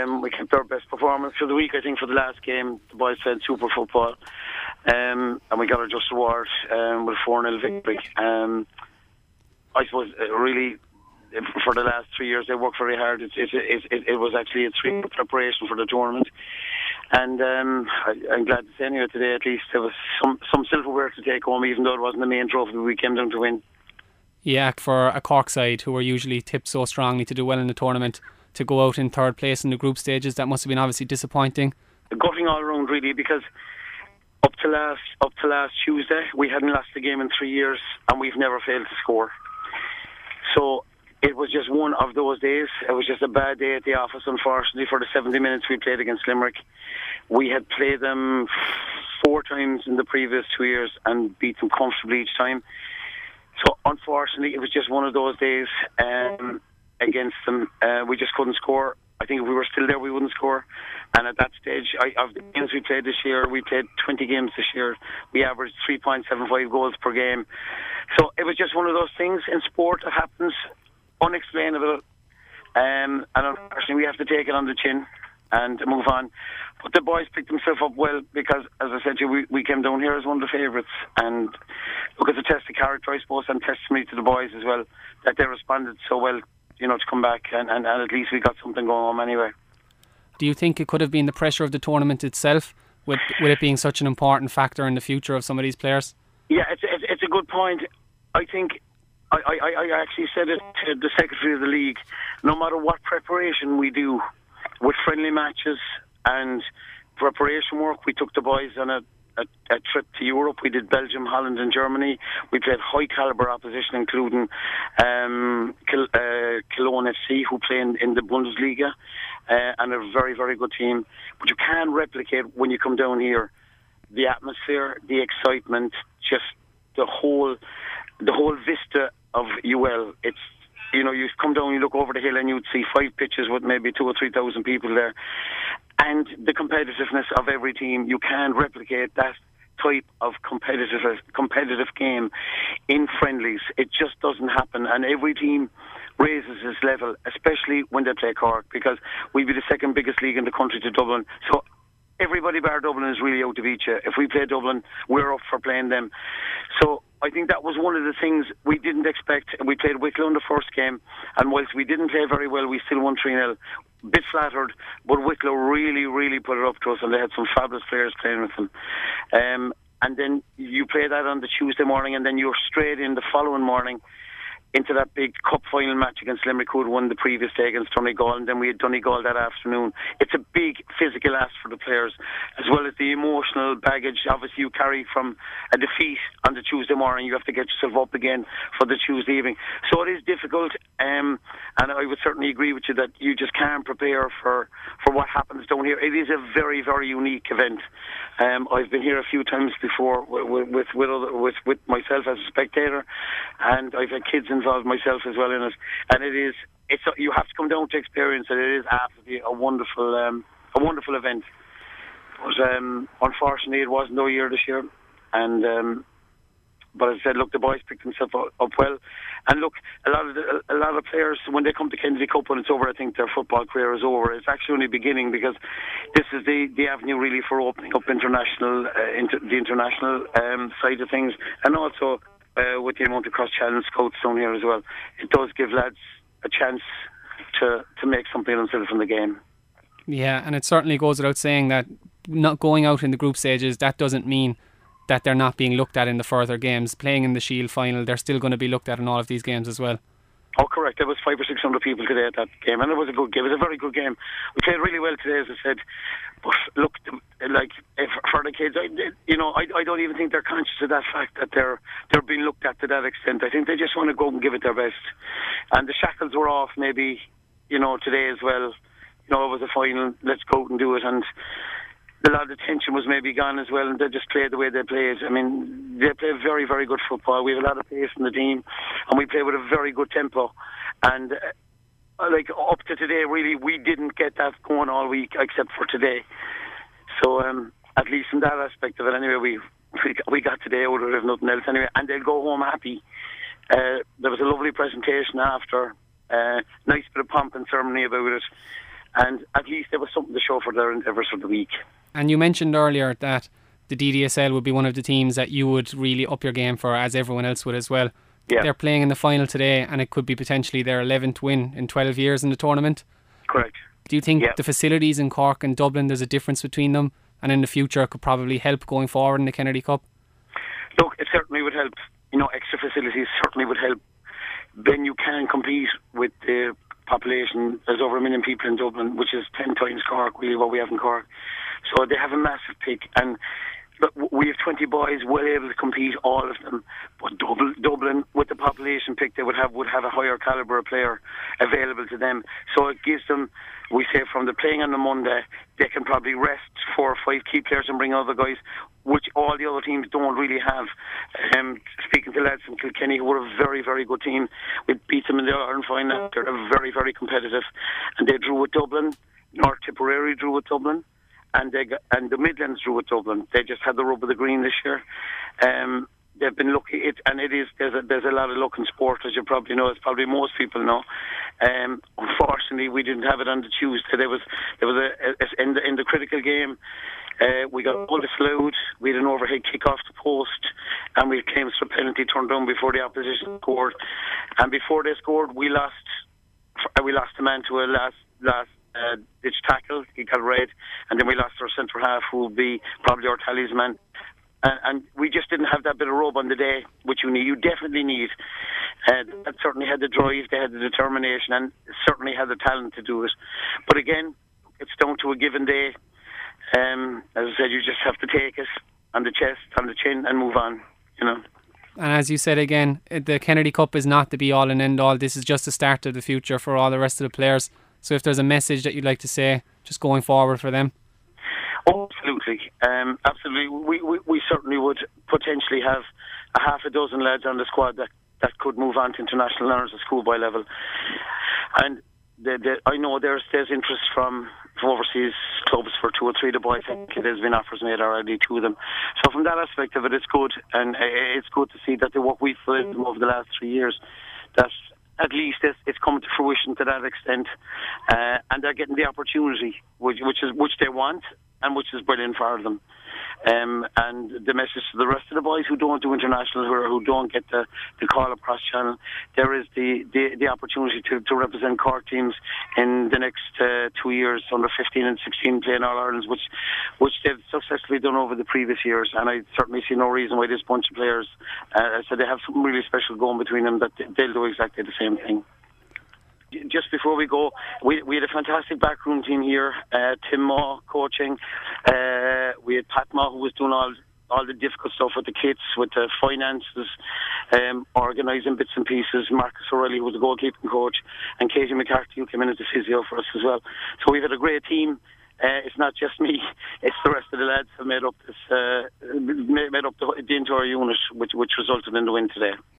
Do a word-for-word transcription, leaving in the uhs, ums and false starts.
Um, we kept our best performance for the week. I think for the last game, the boys played super football, um, and we got our just reward um, with a four nil victory. Um, I suppose uh, really for the last three years they worked very hard. It, it, it, it, it was actually a three preparation for the tournament, and um, I, I'm glad to say anyway today at least there was some some silverware to take home, even though it wasn't the main trophy we came down to win. Yeah, for a Cork side who were usually tipped so strongly to do well in the tournament, to go out in third place in the group stages, that must have been obviously disappointing. Gutting all around really, because up to last up to last Tuesday we hadn't lost a game in three years and we've never failed to score. So it was just one of those days. It was just a bad day at the office, unfortunately, for the seventy minutes we played against Limerick. We had played them four times in the previous two years and beat them comfortably each time. So unfortunately, it was just one of those days um, against them. Uh, we just couldn't score. I think if we were still there, we wouldn't score. And at that stage, I, of the games we played this year, we played twenty games this year. We averaged three point seven five goals per game. So it was just one of those things in sport that happens, unexplainable. Um, and unfortunately, we have to take it on the chin and move on. But the boys picked themselves up well because, as I said to you, we, we came down here as one of the favourites. And look, it's a test of character, I suppose, and testimony to the boys as well, that they responded so well, you know, to come back. And, and, and at least we got something going on anyway. Do you think it could have been the pressure of the tournament itself, with, with it being such an important factor in the future of some of these players? Yeah, it's, it's, it's a good point. I think I, I, I actually said it to the secretary of the league. No matter what preparation we do with friendly matches and preparation work, we took the boys on a, a, a trip to Europe. We did Belgium, Holland and Germany. We played high calibre opposition, including um, Kil, uh, Cologne F C, who play in, in the Bundesliga, uh, and a very, very good team. But you can replicate when you come down here the atmosphere, the excitement, just the whole the whole vista of U L. It's, you know, you come down, you look over the hill and you'd see five pitches with maybe two or three thousand people there. And the competitiveness of every team, you can't replicate that type of competitive competitive game in friendlies. It just doesn't happen. And every team raises its level, especially when they play Cork, because we'd be the second biggest league in the country to Dublin. So everybody bar Dublin is really out to beat you. If we play Dublin, we're up for playing them. So I think that was one of the things we didn't expect. We played Wicklow in the first game, and whilst we didn't play very well, we still won three nil. Bit flattered, but Wicklow really, really put it up to us, and they had some fabulous players playing with them. Um, and then you play that on the Tuesday morning, and then you're straight in the following morning into that big cup final match against Limerick, who had won the previous day against Donegal, and then we had Donegal that afternoon. It's a big physical ask for the players, as well as the emotional baggage obviously you carry from a defeat on the Tuesday morning. You have to get yourself up again for the Tuesday evening. So it is difficult, um, and I would certainly agree with you that you just can't prepare for, for what happens down here. It is a very, very unique event. Um, I've been here a few times before with with with, other, with with myself as a spectator, and I've had kids involved myself as well in it. And it is, it's you have to come down to experience it. It is absolutely a wonderful, um, a wonderful event. But um, unfortunately, it wasn't no year this year, and. Um, But as I said, look, the boys picked themselves up, up well, and look, a lot of the, a lot of players when they come to Kennedy Cup when it's over, I think their football career is over. It's actually only beginning, because this is the, the avenue really for opening up international, uh, inter, the international um, side of things, and also uh, with the amount of cross-channel scouts down here as well, it does give lads a chance to to make something of themselves from the game. Yeah, and it certainly goes without saying that not going out in the group stages, that doesn't mean that they're not being looked at in the further games. Playing in the Shield final, they're still going to be looked at in all of these games as well. Oh, correct. There was five or six hundred people today at that game, and it was a good game. It was a very good game. We played really well today, as I said. But look, like if, for the kids, I, you know, I, I don't even think they're conscious of that fact that they're they're being looked at to that extent. I think they just want to go and give it their best. And the shackles were off, maybe, you know, today as well. You know, it was a final. Let's go out and do it. And a lot of the tension was maybe gone as well, and they just played the way they played. I mean, they play very, very good football. We have a lot of pace in the team, and we play with a very good tempo. And uh, like up to today, really, we didn't get that going all week except for today. So um, at least in that aspect of it, anyway, we we got today out of it, if nothing else, anyway. And they'll go home happy. Uh, there was a lovely presentation after, uh, nice bit of pomp and ceremony about it. and at least there was something to show for their endeavours for the week. And you mentioned earlier that the D D S L would be one of the teams that you would really up your game for, as everyone else would as well. Yeah. They're playing in the final today, and it could be potentially their eleventh win in twelve years in the tournament. Correct. Do you think yeah. the facilities in Cork and Dublin, there's a difference between them, and in the future could probably help going forward in the Kennedy Cup? Look, it certainly would help. You know, extra facilities certainly would help. Then you can compete with the population. There's over a million people in Dublin, which is ten times Cork, really, what we have in Cork. So they have a massive pick, and but we have twenty boys well able to compete, all of them. But Dublin, Dublin, with the population pick they would have, would have a higher calibre of player available to them. So it gives them, we say, from the playing on the Monday, they can probably rest four or five key players and bring other guys, which all the other teams don't really have. Um, speaking to lads from Kilkenny, who were a very, very good team, we beat them in the Ireland final. They're very, very competitive, and they drew with Dublin. North Tipperary drew with Dublin. And they got, and the Midlands drew with Dublin. They just had the rub of the green this year. Um, they've been lucky, it, and it is there's a, there's a lot of luck in sport, as you probably know, as probably most people know. Um, unfortunately, we didn't have it on the Tuesday. There was there was a, a in the in the critical game. Uh, we got all disallowed. We had an overhead kick off the post, and we came for a penalty turned down before the opposition scored. And before they scored, we lost. We lost a man to a last last. Uh, ditch tackle, he got red, and then we lost our centre half, who would be probably our talisman. And, and we just didn't have that bit of robe on the day, which you need. You definitely need. Uh, that certainly had the drive, they had the determination, and certainly had the talent to do it. But again, it's down to a given day. Um, as I said, you just have to take it on the chest, on the chin, and move on. You know. And as you said again, the Kennedy Cup is not the be all and end all. This is just the start of the future for all the rest of the players. So if there's a message that you'd like to say, just going forward for them. Oh, absolutely. Um, absolutely. We, we, we certainly would potentially have a half a dozen lads on the squad that, that could move on to international learners at schoolboy level. And the, the, I know there's there's interest from, from overseas clubs for two or three of the boys. I think there's been offers made already to them. So from that aspect of it, it's good. And it's good to see that the work we've done over the last three years, that's at least it's, it's come to fruition to that extent, uh, and they're getting the opportunity, which, which is which they want, and which is brilliant for them. Um, and the message to the rest of the boys who don't do international, who, who don't get the, the call across channel, there is the, the, the opportunity to, to represent Cork teams in the next uh, two years, under fifteen and sixteen, playing All Irelands, which which they've successfully done over the previous years. And I certainly see no reason why this bunch of players, uh, so they have something really special going between them, that they'll do exactly the same thing. Just before we go, we we had a fantastic backroom team here. Uh, Tim Maw coaching. Uh, we had Pat Maw, who was doing all all the difficult stuff with the kits, with the finances, um, organising bits and pieces. Marcus O'Reilly, who was the goalkeeping coach, and Katie McCarthy, who came in as a physio for us as well. So we've had a great team. Uh, it's not just me; it's the rest of the lads who made up this, uh, made up the, the entire unit, which which resulted in the win today.